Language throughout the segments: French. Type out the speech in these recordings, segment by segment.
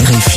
RFI.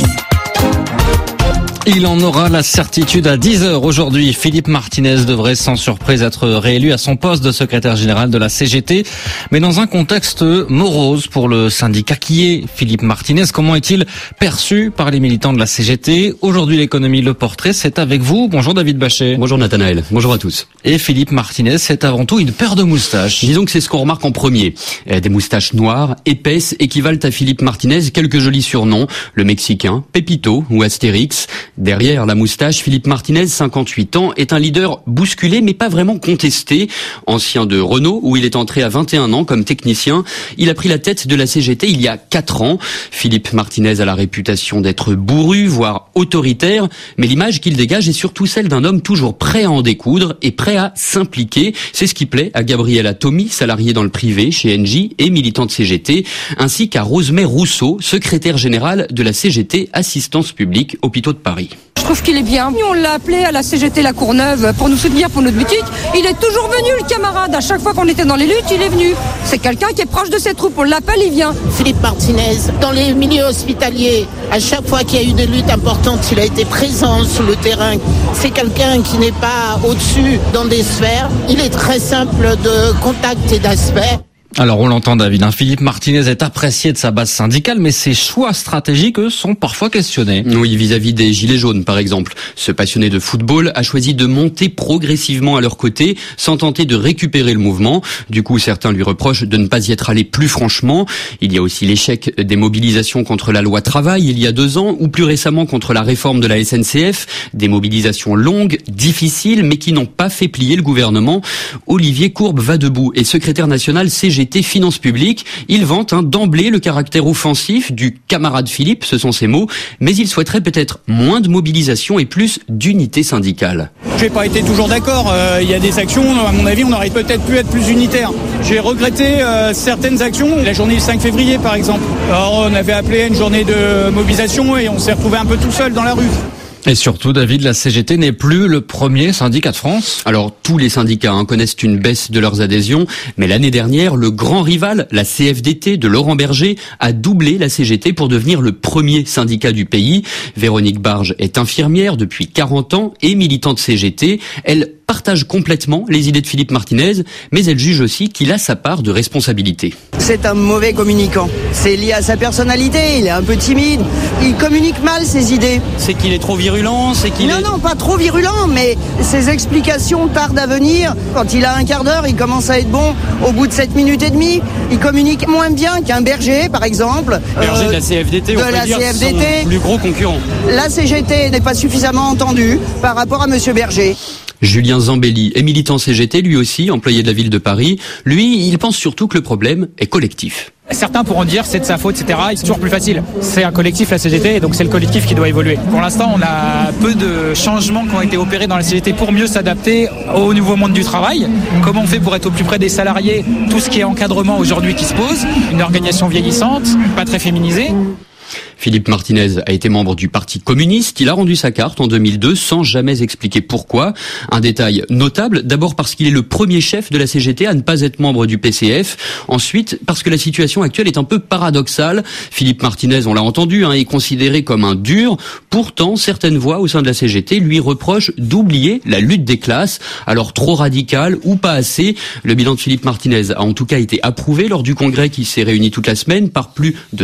Il en aura la certitude à 10h aujourd'hui. Philippe Martinez devrait sans surprise être réélu à son poste de secrétaire général de la CGT, mais dans un contexte morose pour le syndicat qui est Philippe Martinez. Comment est-il perçu par les militants de la CGT? Aujourd'hui, l'économie, le portrait, c'est avec vous. Bonjour David Bachet. Bonjour Nathanaël, bonjour à tous. Et Philippe Martinez, c'est avant tout une paire de moustaches. Disons que c'est ce qu'on remarque en premier. Des moustaches noires, épaisses, équivalent à Philippe Martinez quelques jolis surnoms, le Mexicain, Pépito ou Astérix. Derrière la moustache, Philippe Martinez, 58 ans, est un leader bousculé mais pas vraiment contesté. Ancien de Renault, où il est entré à 21 ans comme technicien, il a pris la tête de la CGT il y a 4 ans. Philippe Martinez a la réputation d'être bourru, voire autoritaire, mais l'image qu'il dégage est surtout celle d'un homme toujours prêt à en découdre et prêt à s'impliquer. C'est ce qui plaît à Gabriela Tomy, salariée dans le privé chez Engie et militante CGT, ainsi qu'à Rosemère Rousseau, secrétaire générale de la CGT Assistance Publique Hôpitaux de Paris. Je trouve qu'il est bien. On l'a appelé à la CGT La Courneuve pour nous soutenir pour notre boutique. Il est toujours venu, le camarade. À chaque fois qu'on était dans les luttes, il est venu. C'est quelqu'un qui est proche de ses troupes. On l'appelle, il vient. Philippe Martinez, dans les milieux hospitaliers, à chaque fois qu'il y a eu des luttes importantes, il a été présent sur le terrain. C'est quelqu'un qui n'est pas au-dessus dans des sphères. Il est très simple de contact et d'aspect. Alors on l'entend David, Philippe Martinez est apprécié de sa base syndicale, mais ses choix stratégiques sont parfois questionnés. Oui, vis-à-vis des Gilets jaunes par exemple. Ce passionné de football a choisi de monter progressivement à leur côté, sans tenter de récupérer le mouvement. Du coup, certains lui reprochent de ne pas y être allé plus franchement. Il y a aussi l'échec des mobilisations contre la loi travail il y a 2 ans, ou plus récemment contre la réforme de la SNCF. Des mobilisations longues, difficiles, mais qui n'ont pas fait plier le gouvernement. Olivier Courbe va debout et secrétaire national CGT Finances publiques. Il vante d'emblée le caractère offensif du camarade Philippe, ce sont ses mots, mais il souhaiterait peut-être moins de mobilisation et plus d'unité syndicale. J'ai pas été toujours d'accord. Il y a des actions, à mon avis, on aurait peut-être pu être plus unitaire. J'ai regretté certaines actions. La journée du 5 février, par exemple. Alors, on avait appelé à une journée de mobilisation et on s'est retrouvé un peu tout seul dans la rue. Et surtout, David, la CGT n'est plus le premier syndicat de France. Alors, tous les syndicats connaissent une baisse de leurs adhésions, mais l'année dernière, le grand rival, la CFDT de Laurent Berger, a doublé la CGT pour devenir le premier syndicat du pays. Véronique Barge est infirmière depuis 40 ans et militante CGT. Elle partage complètement les idées de Philippe Martinez, mais elle juge aussi qu'il a sa part de responsabilité. C'est un mauvais communicant. C'est lié à sa personnalité, il est un peu timide, il communique mal ses idées. C'est qu'il est trop virulent, c'est qu'il Non, pas trop virulent, mais ses explications tardent à venir. Quand il a un quart d'heure, il commence à être bon au bout de 7 minutes et demie. Il communique moins bien qu'un Berger, par exemple. Berger de la CFDT, on peut dire son plus gros concurrent. La CGT n'est pas suffisamment entendue par rapport à Monsieur Berger. Julien Zambelli est militant CGT, lui aussi, employé de la ville de Paris. Lui, il pense surtout que le problème est collectif. Certains pourront dire c'est de sa faute, etc. C'est toujours plus facile. C'est un collectif, la CGT, et donc c'est le collectif qui doit évoluer. Pour l'instant, on a peu de changements qui ont été opérés dans la CGT pour mieux s'adapter au nouveau monde du travail. Comment on fait pour être au plus près des salariés? Tout ce qui est encadrement aujourd'hui qui se pose. Une organisation vieillissante, pas très féminisée. Philippe Martinez a été membre du Parti communiste. Il a rendu sa carte en 2002 sans jamais expliquer pourquoi. Un détail notable, d'abord parce qu'il est le premier chef de la CGT à ne pas être membre du PCF. Ensuite, parce que la situation actuelle est un peu paradoxale. Philippe Martinez, on l'a entendu, est considéré comme un dur. Pourtant, certaines voix au sein de la CGT lui reprochent d'oublier la lutte des classes. Alors trop radical ou pas assez. Le bilan de Philippe Martinez a en tout cas été approuvé lors du congrès qui s'est réuni toute la semaine par plus de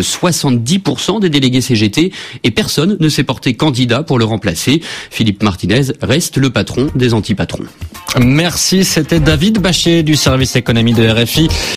70% des délégués CGT et personne ne s'est porté candidat pour le remplacer. Philippe Martinez reste le patron des anti-patrons. Merci, c'était David Bachet du service économie de RFI.